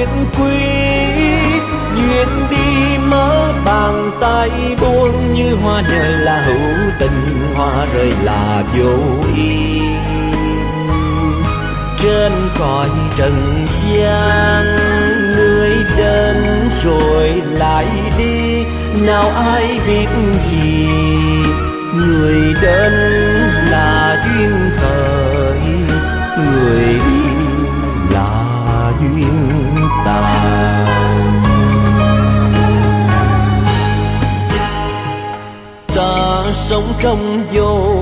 duyên quý, duyên đi mơ bàn tay buông, như hoa rơi là hữu tình, hoa rơi là vô ý. Trên cõi trần gian người đến rồi lại đi, nào ai biết gì. Người đến là duyên khởi, người đi là duyên tàn. Ta sống trong vô